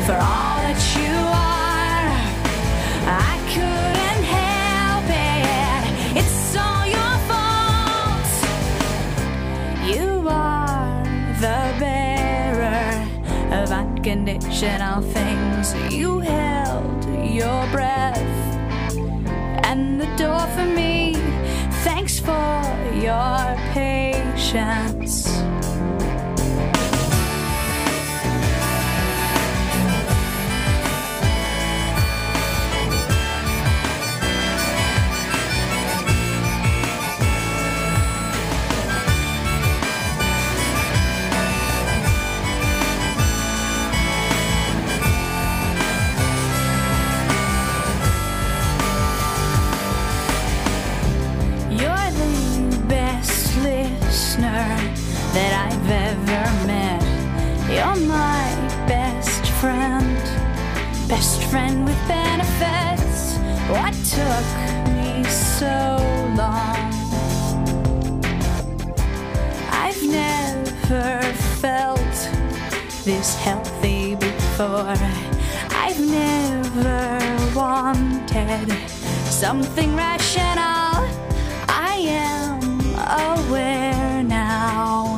for all that you are. I couldn't help it, it's all your fault. You are the bearer of unconditional things. You held your breath and the door for me. Thanks for your patience. That I've ever met. You're my best friend with benefits. What took me so long? I've never felt this healthy before. I've never wanted something rational. I am aware now.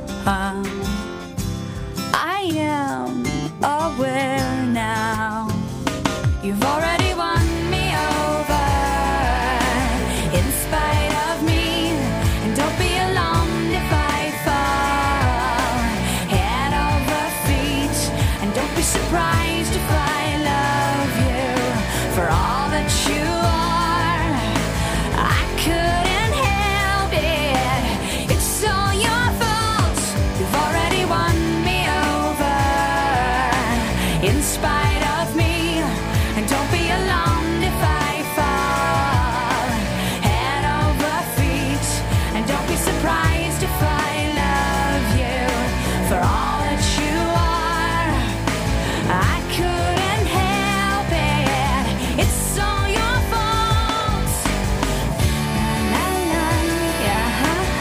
I am aware now. You've already won me over in spite of me. And don't be alarmed if I fall head over feet. And don't be surprised if I love you for all that you are. I couldn't help it, it's all your fault. You've already won me over in spite of me. And don't be alarmed if I fall head over feet. And don't be surprised if I love you for all that you are. I couldn't help it, it's all your fault. La, la, yeah,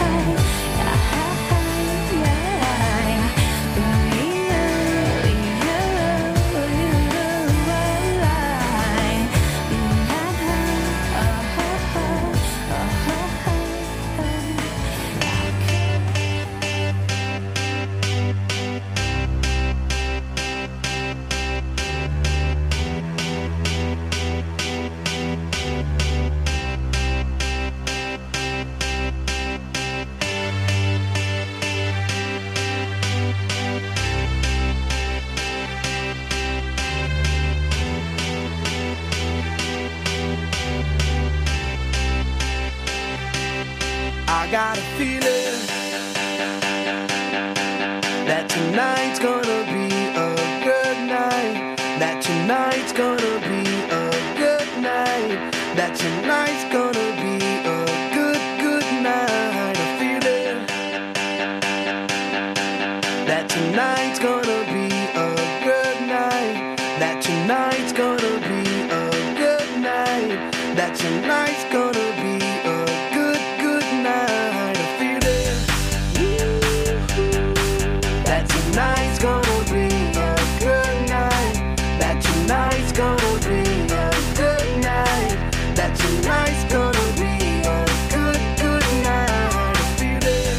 I got a feeling that tonight's gonna be a good night. That tonight's gonna be a good night. That tonight's gonna be a good night. A feeling that tonight's gonna be a good night. That tonight's gonna be a good night. That tonight's gonna be a good night. A feeling that tonight's gonna be a good night. That tonight's gonna be a good night. That tonight's gonna be a good night. A feeling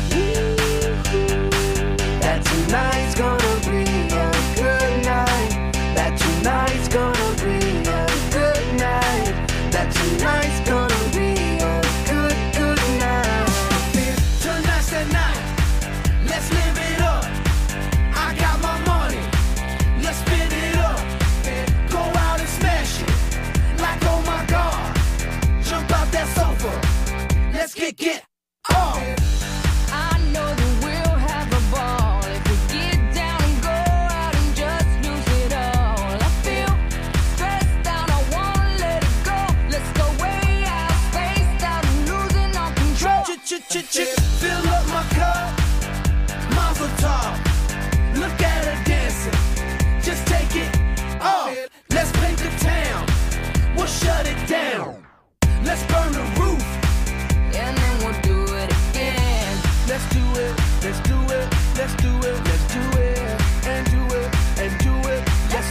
that tonight's gonna be a good night. That tonight's gonna be a good night. That tonight's gonna be a good night. Tonight's the night. Let's live it up. I got my money. Let's spin it up. Go out and smash it. Like oh my God. Jump out that sofa. Let's get off. I know that we'll have a ball if we get down and go out and just lose it all. I feel stressed out, I wanna let it go. Let's go way out, spaced out, and losing all control. Fill up my cup. Mazel tov. Look at her dancing. Just take it off. Let's paint the town. We'll shut it down. Let's burn the roof. And then we'll do it again. Let's do it. Let's do it. Let's do it. Let's do it. And do it. And do it. Let's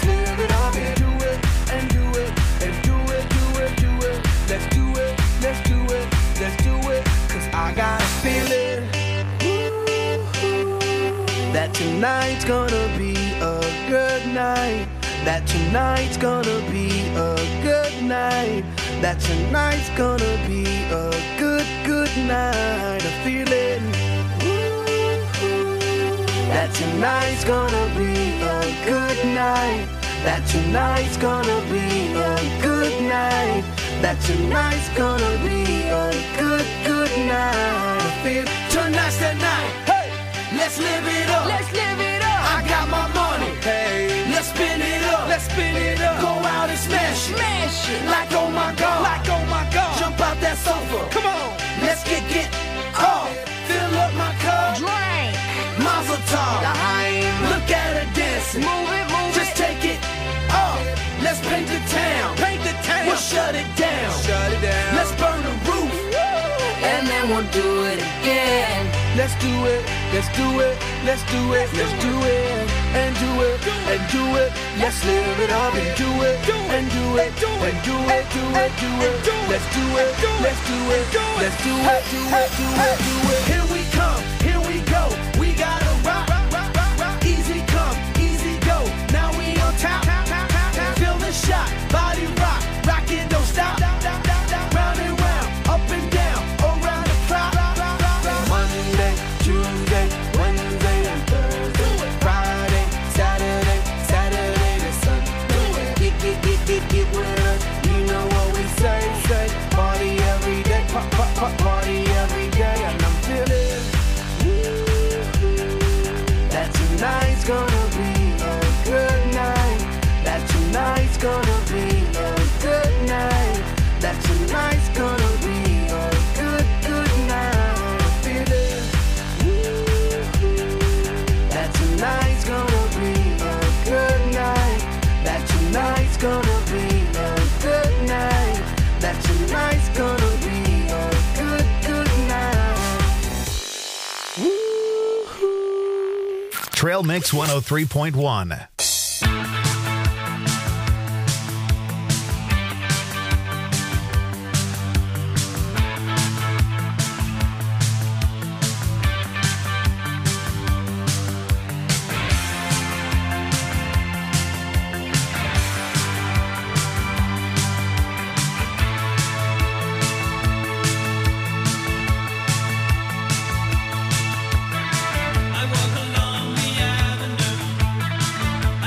that tonight's gonna be a good night. That tonight's gonna be a good night. That tonight's gonna be a good, good night. I feel it. That tonight's gonna be a good night. That tonight's gonna be a good night. That tonight's gonna be a good, good night. I feel tonight's the night. Hey, let's live it up. Let's live it up. I got my money. Hey, let's spin it up. Let's spin it up. Go out and smash it. Smash it. Like oh my god. Like oh my god. Jump out that sofa. Come on. Let's get off. Fill up my cup. Drink. Mazel tov. Daheim. Look at her dancing. Move it, move Just it. take it off. Let's paint the town. Paint the town. We'll shut it down. Shut it down. Let's burn the roof. And then we'll do it again. Let's do it. Let's do it. Let's do it. Let's do it. And do it. And do it. Let's live it up and do it. And do it. And do it. Do it. Do it. Let's do it. Let's do it. Let's do it. Do it. Do it. Do it. Here we come. Here we go. We gotta rock. Easy come. Easy go. Now we on top. Feel the shot. Body rock. Rockin', don't stop. Round and round. Up and down. Around the clock. Monday, Tuesday, Wednesday, and Thursday. Friday, Saturday, Saturday to Sunday. Get with us. You know what we say. Party every day. Party every day. And I'm feeling that tonight's gonna be a good night. That tonight's gonna be a good night. That tonight's gonna be a good, good night. I feel it. That tonight's gonna be a good night. That tonight's gonna be a good night. That tonight's gonna be a good, good night. Trail Mix 103.1. I walk along the avenue.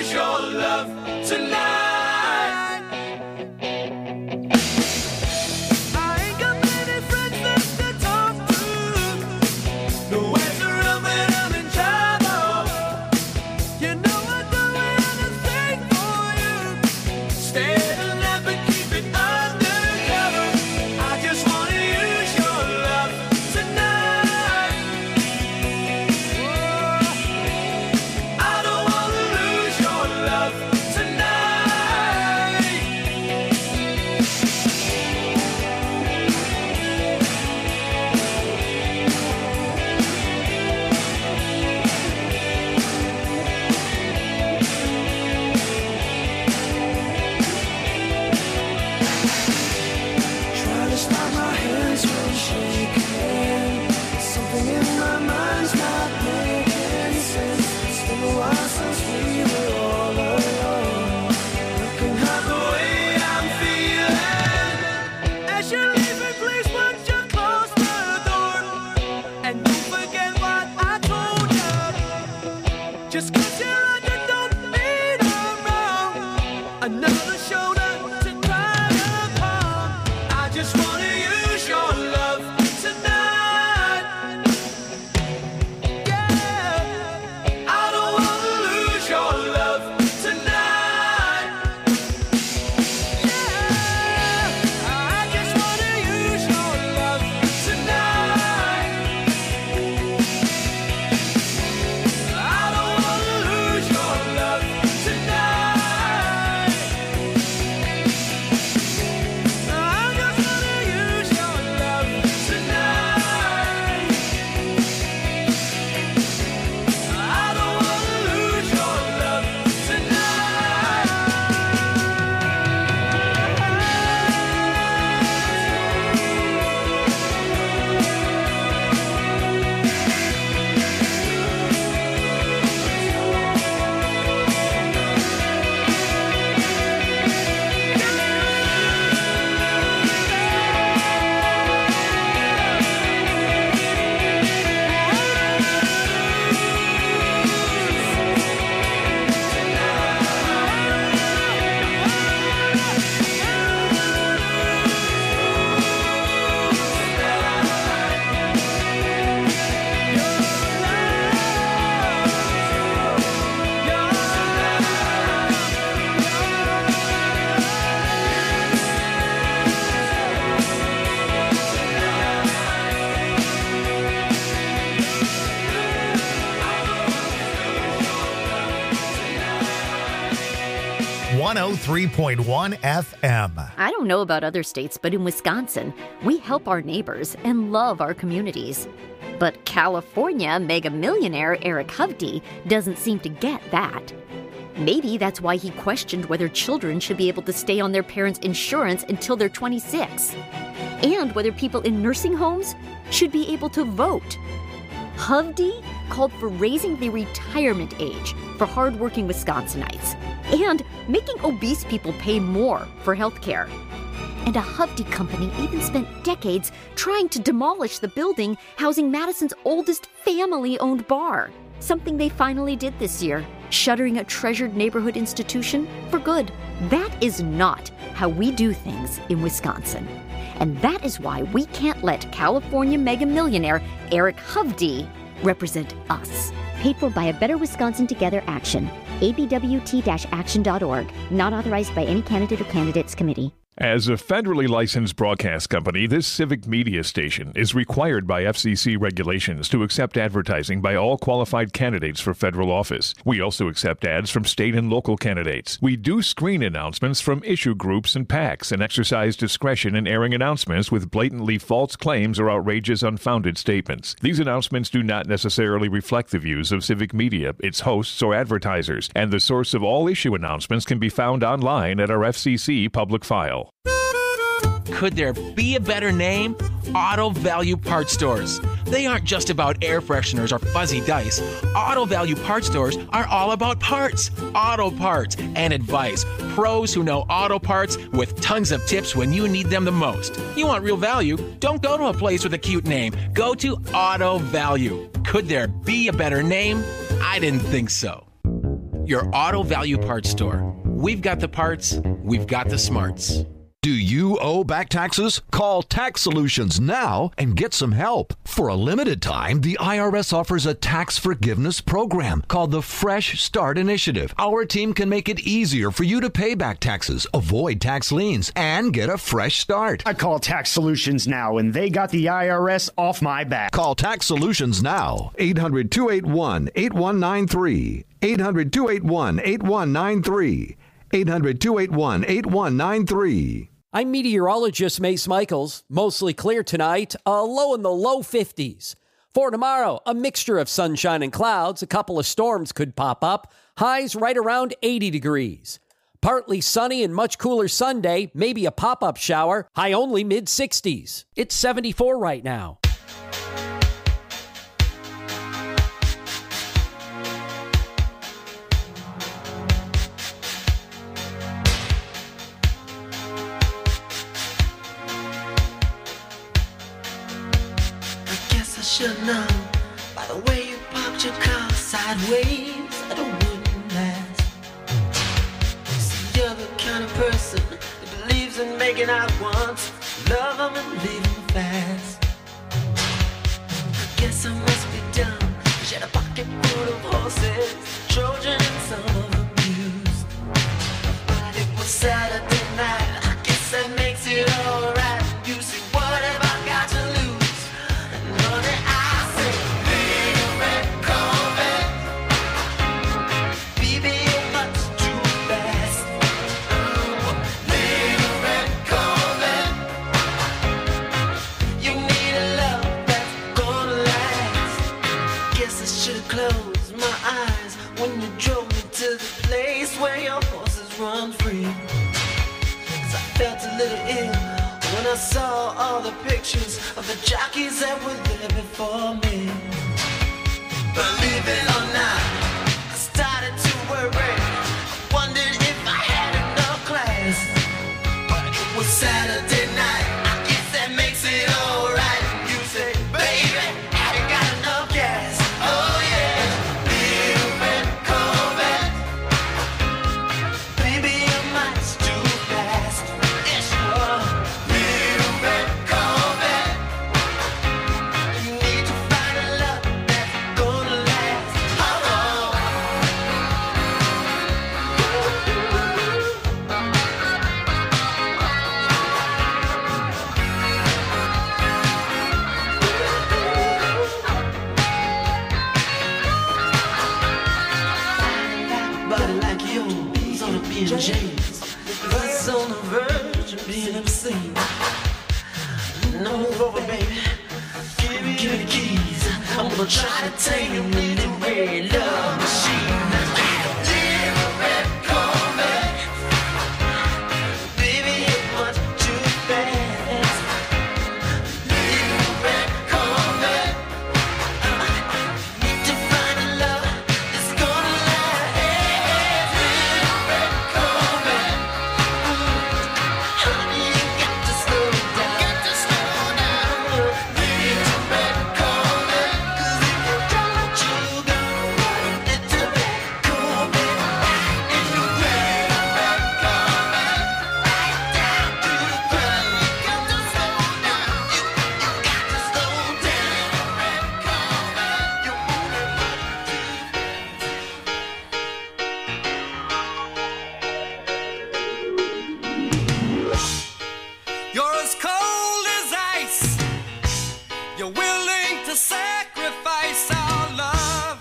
lose your love tonight. I ain't got many friends left to talk to. Nowhere to run when I'm in trouble. You know I'd do anything for you. Stay alive but keep it undercover. I just wanna use your love tonight. I don't wanna lose your love tonight. Trying to stop my hands from shaking. Something in my mind's not making sense. It's been a while since we were all alone. Looking at the way I'm feeling. As you're leaving, please would you close the door? And don't forget what I told you. Just 'cause you're on, you don't mean I'm wrong. Another shoulder to cry upon. I just wanna use your love tonight. Yeah, I don't wanna lose your love tonight. Yeah, I just wanna use your love tonight. I don't wanna lose your love tonight. I just wanna use your love tonight. I don't wanna lose your love One 103.1 FM. I don't know about other states, but in Wisconsin, we help our neighbors and love our communities. But California mega millionaire Eric Hovde doesn't seem to get that. Maybe that's why he questioned whether children should be able to stay on their parents' insurance until they're 26, and whether people in nursing homes should be able to vote. Hovde called for raising the retirement age for hardworking Wisconsinites and making obese people pay more for health care. And a Hovde company even spent decades trying to demolish the building housing Madison's oldest family-owned bar, something they finally did this year, shuttering a treasured neighborhood institution for good. That is not how we do things in Wisconsin. And that is why we can't let California mega millionaire Eric Hovde represent us. Paid for by a Better Wisconsin Together Action. abwt-action.org. Not authorized by any candidate or candidates committee. As a federally licensed broadcast company, this civic media station is required by FCC regulations to accept advertising by all qualified candidates for federal office. We also accept ads from state and local candidates. We do screen announcements from issue groups and PACs and exercise discretion in airing announcements with blatantly false claims or outrageous, unfounded statements. These announcements do not necessarily reflect the views of civic media, its hosts, or advertisers, and the source of all issue announcements can be found online at our FCC public file. Could there be a better name? Auto Value Parts Stores. They aren't just about air fresheners or fuzzy dice. Auto Value Parts Stores are all about parts, auto parts, and advice. Pros who know auto parts with tons of tips when you need them the most. You want real value? Don't go to a place with a cute name. Go to Auto Value. Could there be a better name? I didn't think so. your Auto Value Parts store. We've got the parts, we've got the smarts. Do you owe back taxes? Call Tax Solutions now and get some help. For a limited time, the IRS offers a tax forgiveness program called the Fresh Start Initiative. Our team can make it easier for you to pay back taxes, avoid tax liens, and get a fresh start. I call Tax Solutions now, and they got the IRS off my back. Call Tax Solutions now. 800-281-8193. 800-281-8193. 800-281-8193. I'm meteorologist Mace Michaels. Mostly clear tonight, a low in the low 50s. For tomorrow, a mixture of sunshine and clouds. A couple of storms could pop up. Highs right around 80 degrees. Partly sunny and much cooler Sunday, maybe a pop-up shower. High only mid-60s. It's 74 right now. Should know by the way you parked your car sideways that it wouldn't last. See, you're the kind of person that believes in making out once, love them and leave them fast. I guess I must be dumb. She had a pocket full of horses, Trojan and some of them used. But it was Saturday night. I guess that makes it alright. You see, what have I got to lose? Run free, 'cause I felt a little ill when I saw all the pictures of the jockeys that were there before me. Believe it or not, I started to worry. I wondered if I had enough class, but it was Saturday night. I guess that makes it alright. You say, baby, have you got enough gas? Oh yeah, little red Corvette. James was on the verge of being obscene. No, move over, baby. Give me the keys. I'm gonna try to tame you in the red love machine. Little red Corvette, baby, you're much too fast. Little red Corvette, need to find a love that's gonna last. Little red Corvette, honey, you got to slow down. Little red Corvette, 'cause if you don't, you go. Little red Corvette, and you red Corvette, right down to the ground. You got to slow down. You got to slow down. Red Corvette, you're moving much too You're as cold as ice. You're willing to sacrifice our love.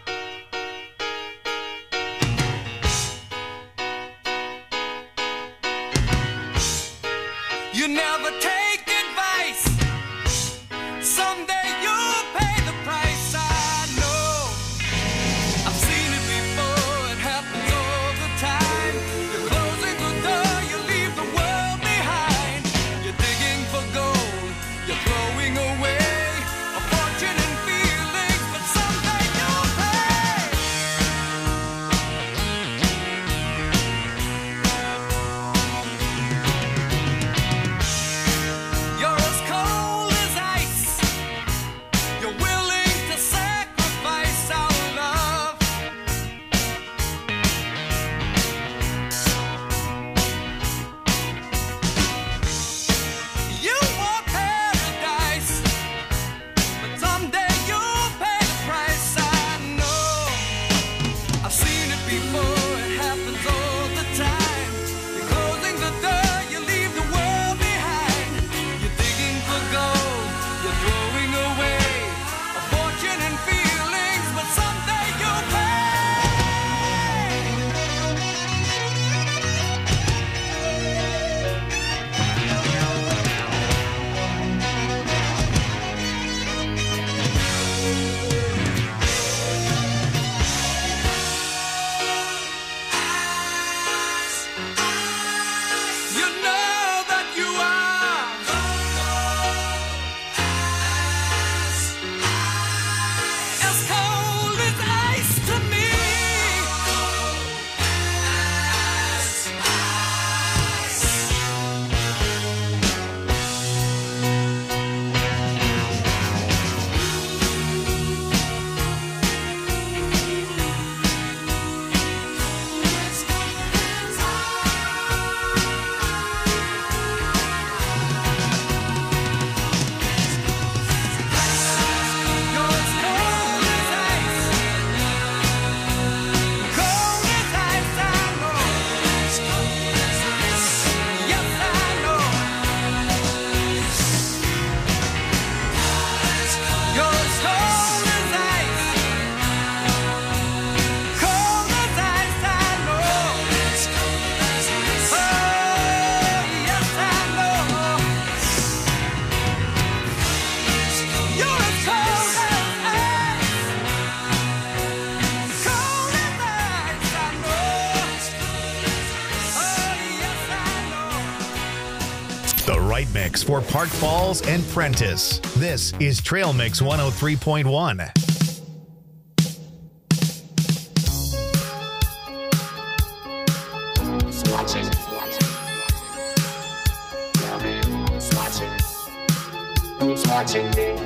You never take advice. Someday you'll pay the price. I know. I've seen it before. It happens all the time. You're closing the door. You leave the world behind. You're digging for gold. You're throwing away a fortune and feelings, but someday you'll pay. right mix for Park Falls and Prentice. This is Trail Mix 103.1. Who's watching me?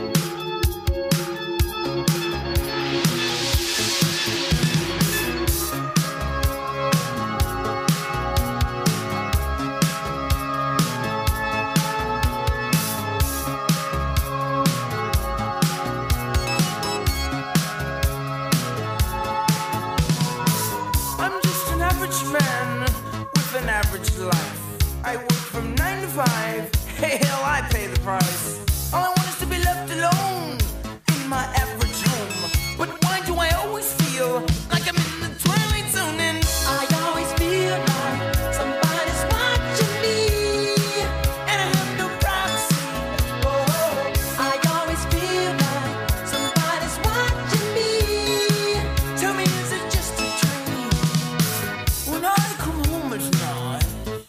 I'm just an average man with an average life. I work from 9 to 5. Hey, hell, I pay the price. All I want is to be left alone in my average home. But why do I always feel like I'm in the twilight zone? And I always feel like somebody's watching me, and I have no privacy. Oh, I always feel like somebody's watching me. Tell me, is it just a dream? When I come home at night,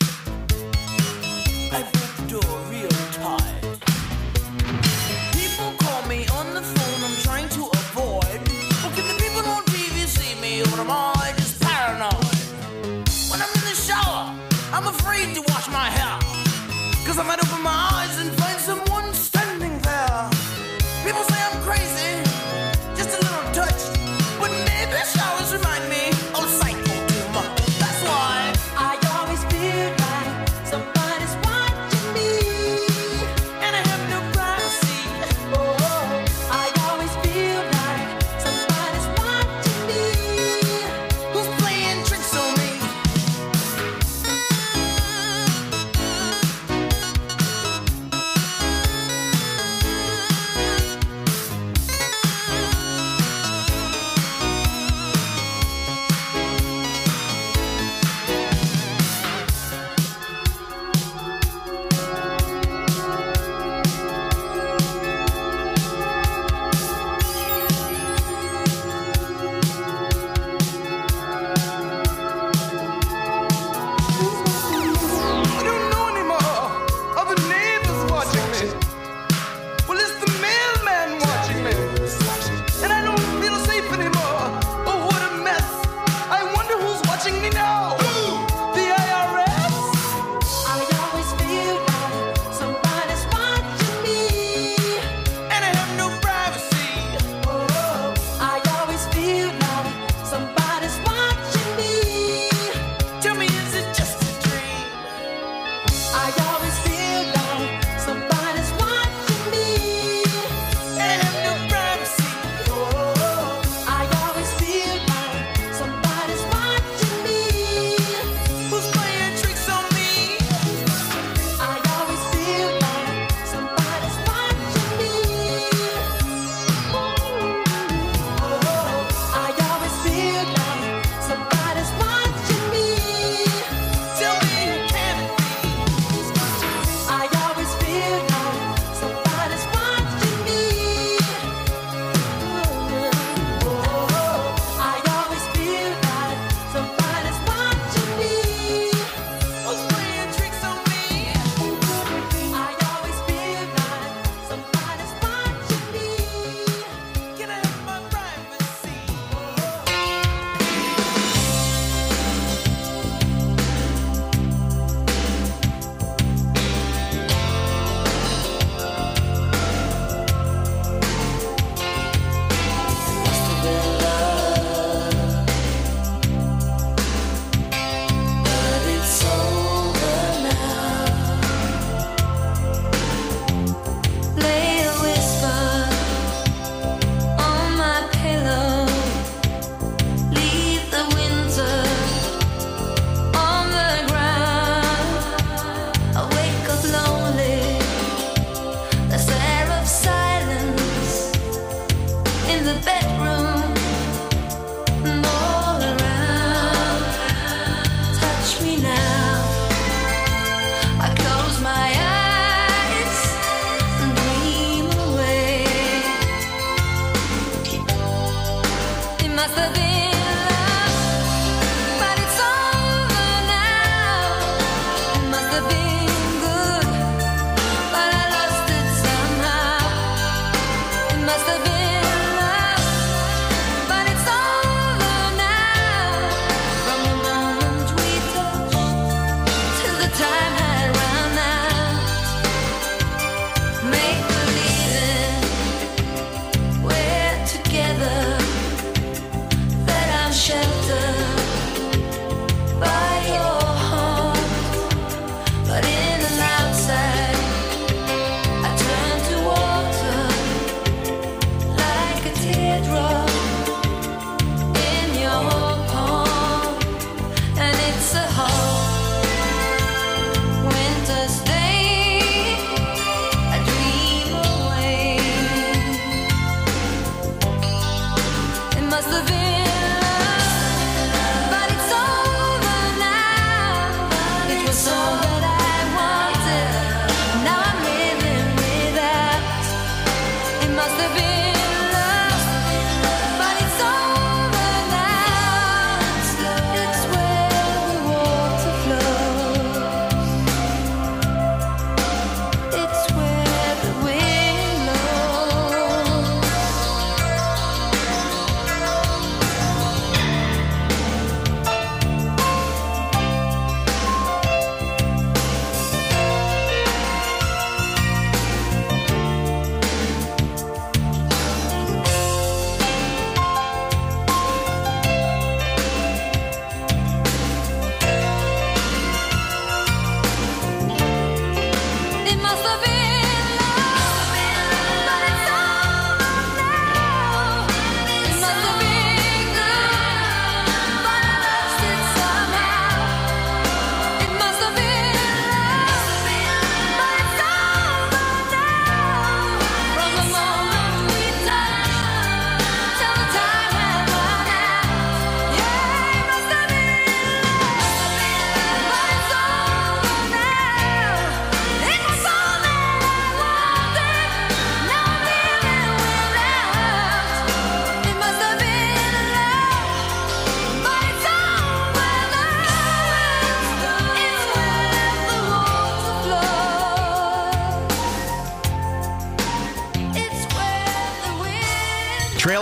I break the door real tight. People call me on the phone, I'm trying to avoid. Well, can the people on TV see me, or am I just paranoid? When I'm in the shower, I'm afraid to wash my hair, 'cause I might open my eyes and find someone standing there. People say I'm crazy, just a little touched, but maybe showers remind me of Psycho Doom. That's why I always feel like somebody's watching me, and I have no privacy. Oh, I always feel like somebody's watching me. Who's playing tricks on me?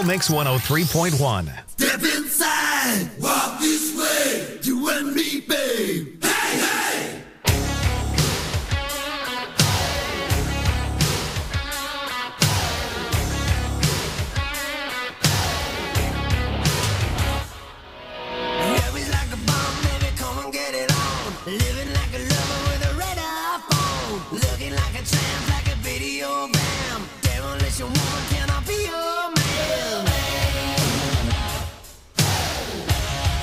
Mix 103.1. Step inside, walk this way, you and me, babe. Hey, hey! Always like a bomb, baby, come and get it on. Living like a lover with a radar phone. Looking like a tramp, like a video bam. Demolition woman, can I be your man?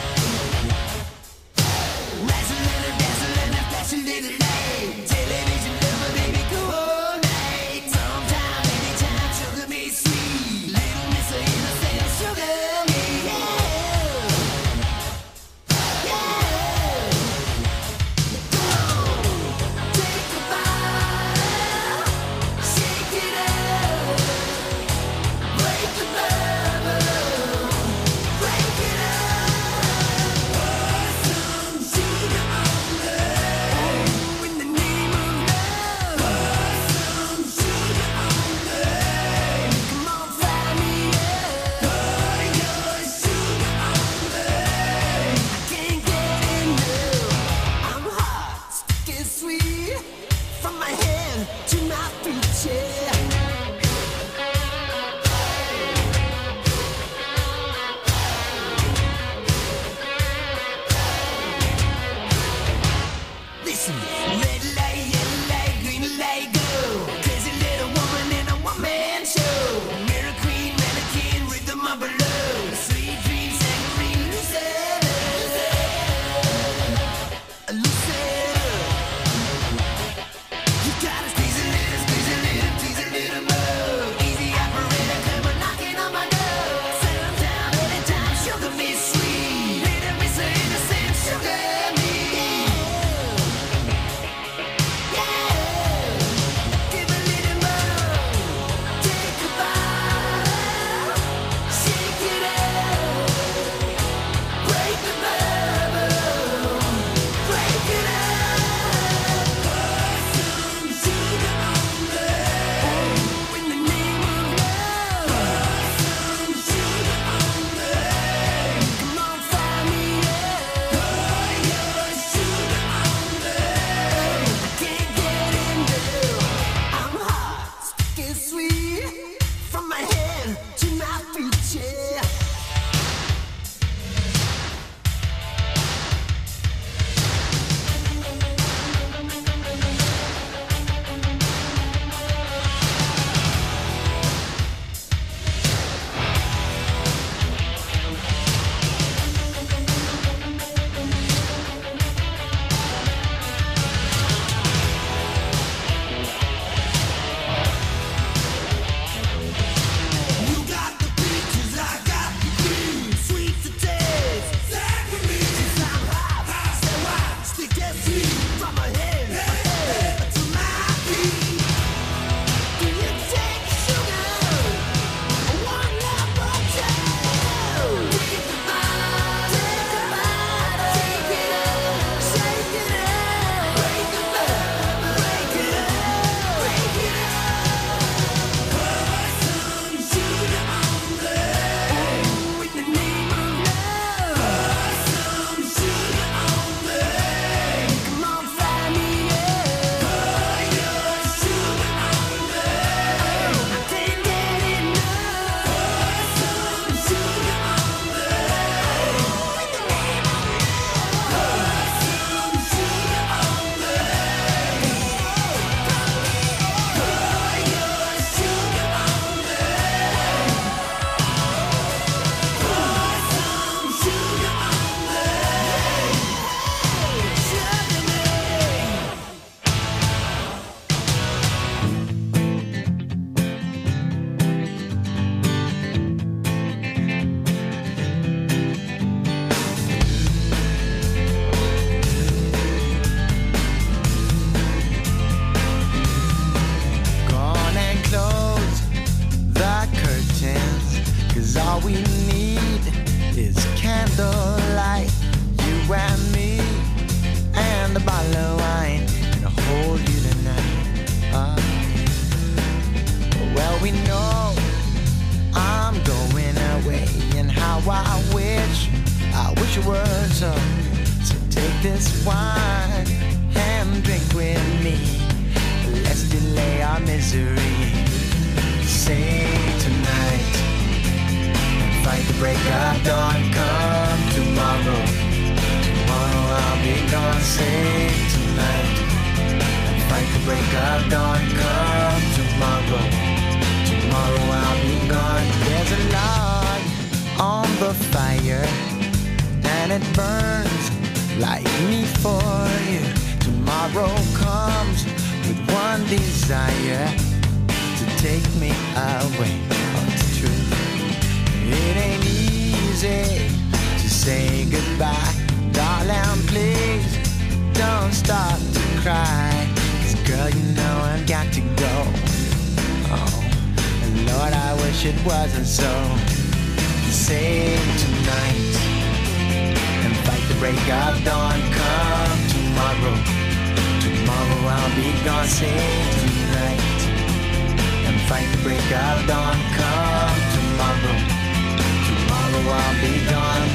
wine and drink with me. Let's delay our misery. Say tonight, fight the break of dawn. Come tomorrow, tomorrow I'll be gone. Say tonight, fight the break of dawn. Come tomorrow, tomorrow I'll be gone. There's a log on the fire and it burns like me for you. Tomorrow comes with one desire, to take me away. Oh, it's true. It ain't easy to say goodbye. Darling, please don't start to cry. 'Cause girl, you know I've got to go. Oh, and Lord, I wish it wasn't so. Save tonight and fight the break of dawn. Come tomorrow, tomorrow I'll be gone. Save tonight and fight the break of dawn. Come tomorrow, tomorrow I'll be gone.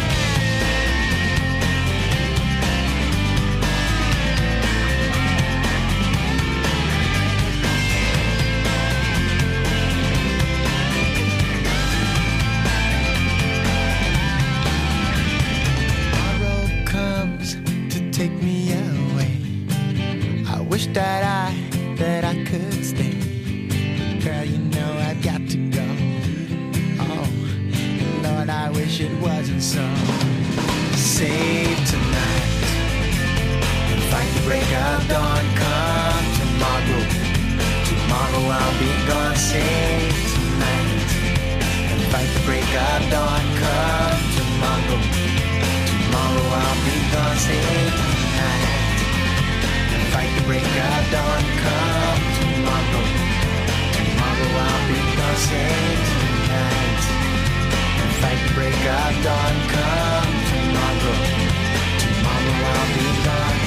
Take me away. I wish that I could stay. Girl, you know I've got to go. Oh, Lord, I wish it wasn't so. Save tonight and fight the break of dawn. Come tomorrow, tomorrow I'll be gone. Save tonight and fight the break of dawn. Come tomorrow, tomorrow I'll be gone. Save tonight and fight the break of dawn. Come tomorrow, tomorrow I'll be gone. Save tonight and fight the break of dawn. Come tomorrow, tomorrow I'll be gone.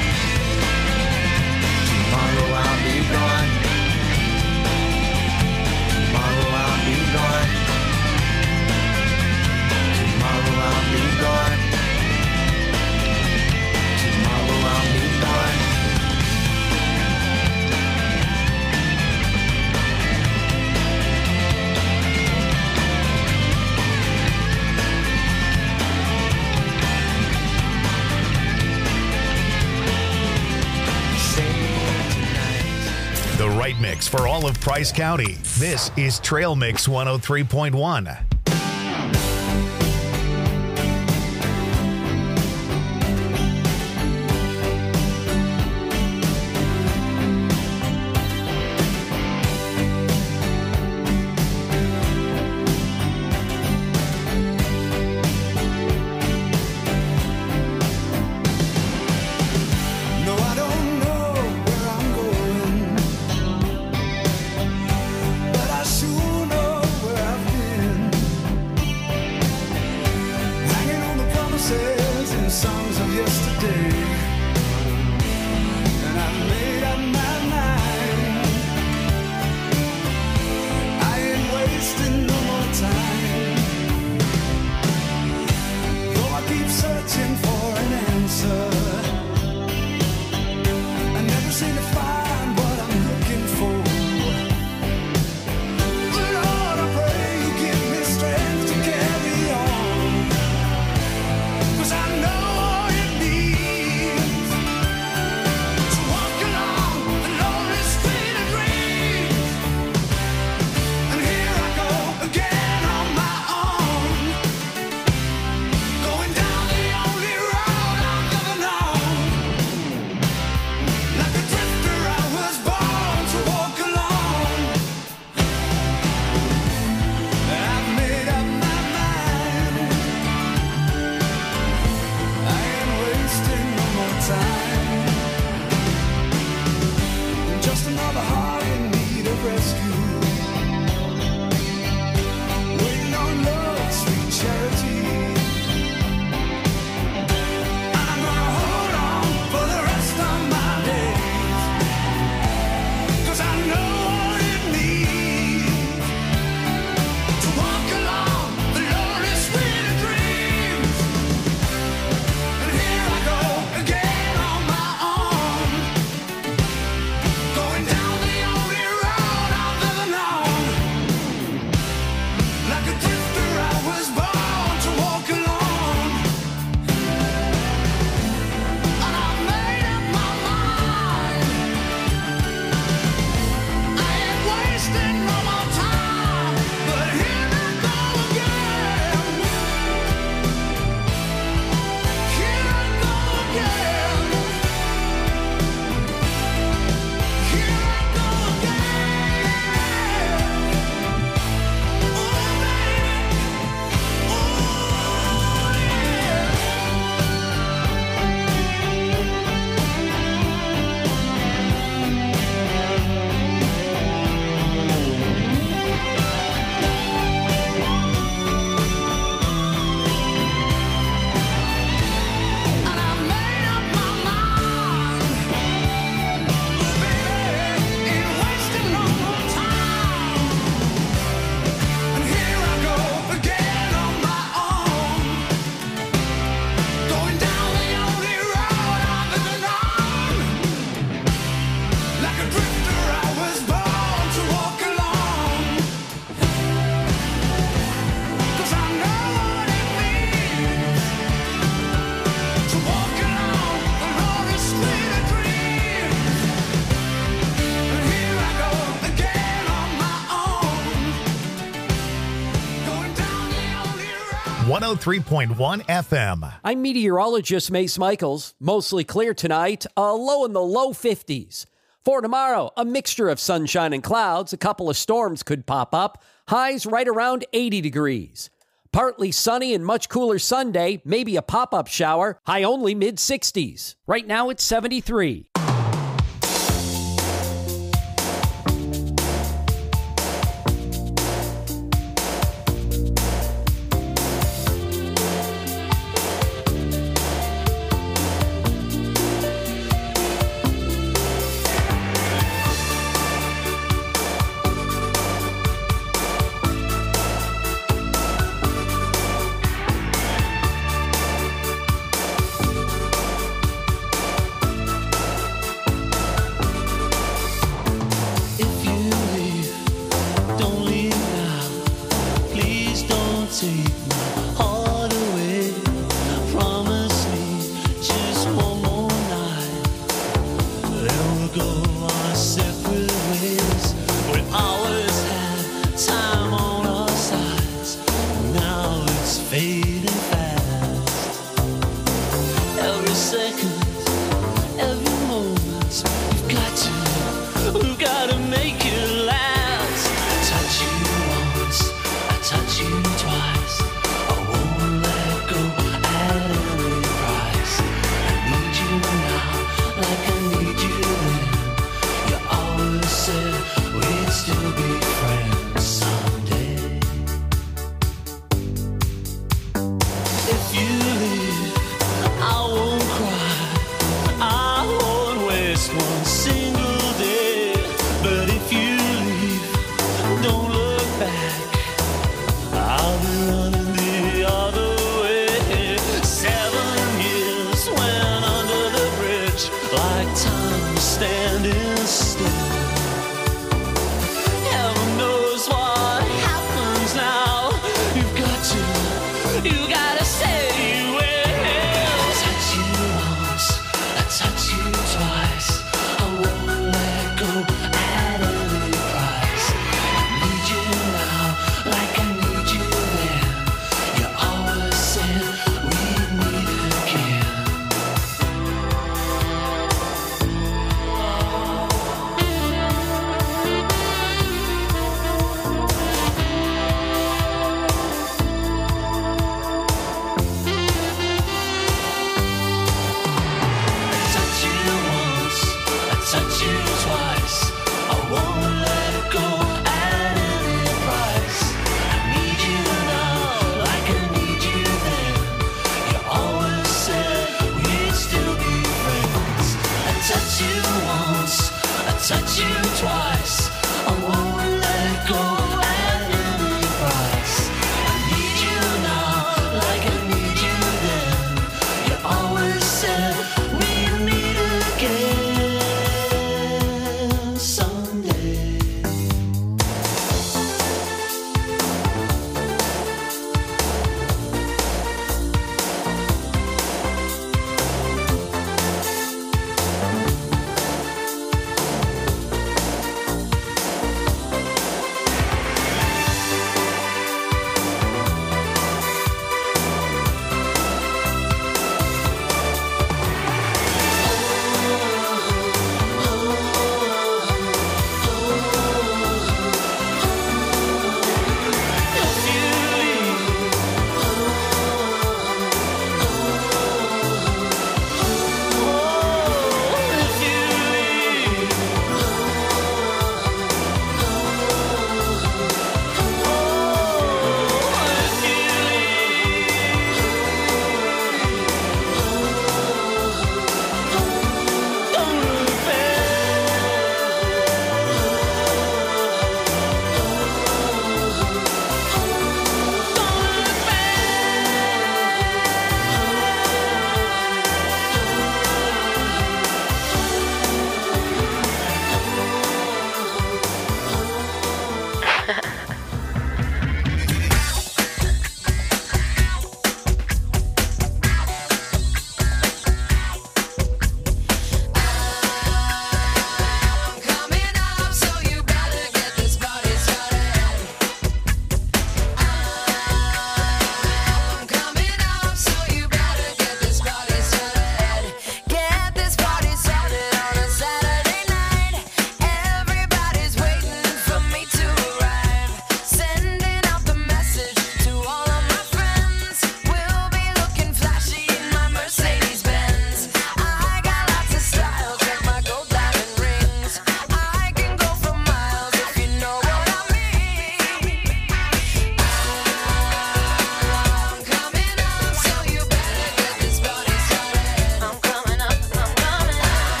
Tomorrow I'll be gone. Tomorrow I'll be gone. Tomorrow I'll be gone. Tomorrow I'll be gone. The right mix for all of Price County. This is Trail Mix 103.1. No, I don't know where I'm going, but I sure know where I've been. 103.1 FM. I'm meteorologist Mace Michaels. Mostly clear tonight, a low in the low 50s. For tomorrow, a mixture of sunshine and clouds. A couple of storms could pop up. Highs right around 80 degrees. Partly sunny and much cooler Sunday, maybe a pop-up shower. High only mid-60s. Right now it's 73.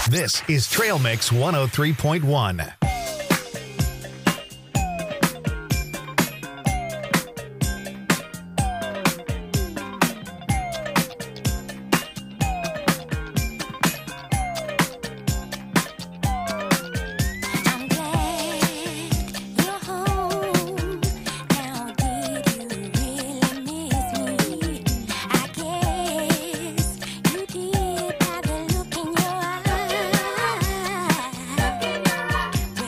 This is Trail Mix 103.1. I guess you did by the look in your eyes.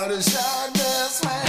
But it sure does swing.